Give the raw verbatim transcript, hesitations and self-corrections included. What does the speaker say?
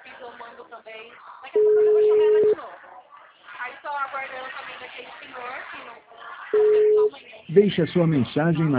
fiz o mando também. Daqui a pouco eu vou chamar ela de novo. Aí estou aguardando também daquele senhor que não... Amanhã. Deixe a sua mensagem na